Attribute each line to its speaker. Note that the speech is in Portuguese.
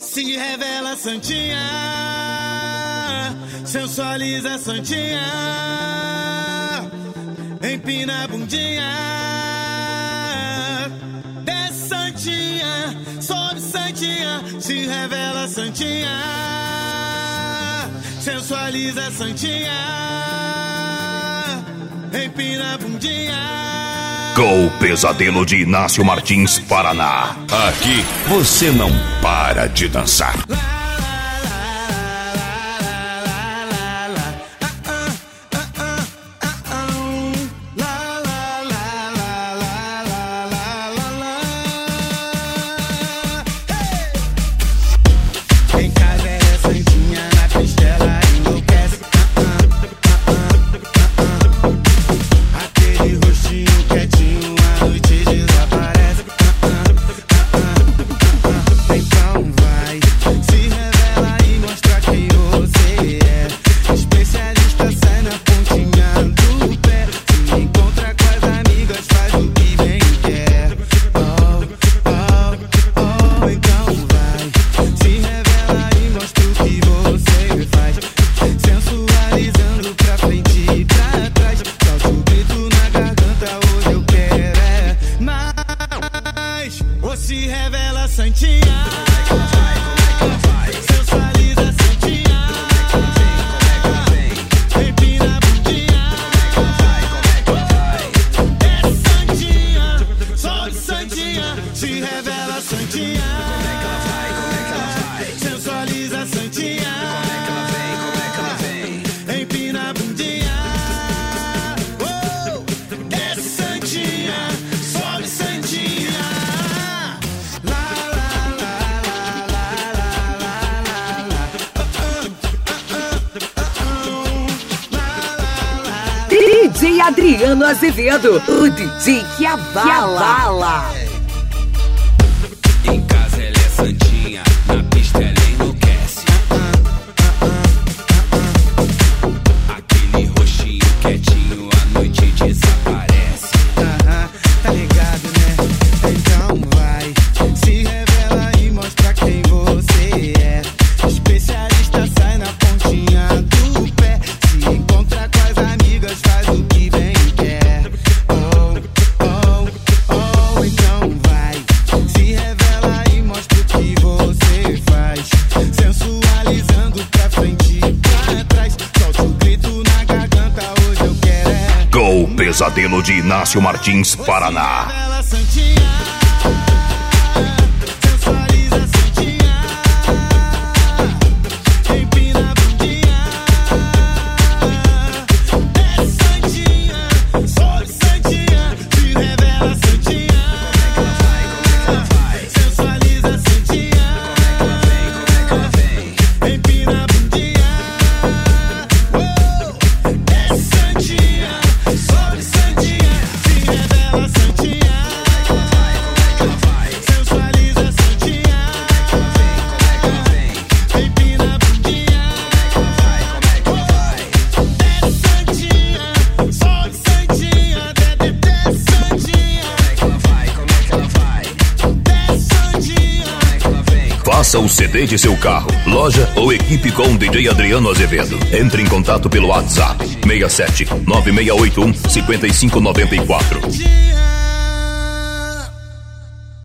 Speaker 1: Se revela santinha, sensualiza santinha, empina a bundinha, desce santinha, sobe santinha, se revela santinha, sensualiza santinha, empina a bundinha.
Speaker 2: Com o Pesadelo de Inácio Martins, Paraná. Aqui você não para de dançar.
Speaker 3: DJ Adriano Azevedo, o DJ que abala.
Speaker 4: Em casa ela é santinha, na pista ela enlouquece. Aquele roxinho quietinho, à noite desaparece.
Speaker 1: Tá ligado, né? Então vai, se revela e mostra quem você é. Especialista sai na pontinha do pé. Se encontra com as amigas, faz o que bem quer. Oh, oh, oh, então vai, se revela e mostra o que você faz. Sensualizando pra frente e pra trás. Solta o grito na garganta, hoje eu quero é.
Speaker 2: Com o Pesadelo de Inácio Martins, Paraná.
Speaker 1: Revela santinha, sensualiza santinha, empina a bundinha, desce santinha, sobe santinha, se revela santinha, sensualiza santinha, empina a bundinha, desce santinha, sobe santinha, se revela santinha, sensualiza santinha, empina a bundinha, desce santinha, sobe santinha, desce santinha, desce santinha.
Speaker 2: Faça o CD de seu carro, loja ou equipe com o DJ Adriano Azevedo. Entre em contato pelo WhatsApp 67 9681 5594.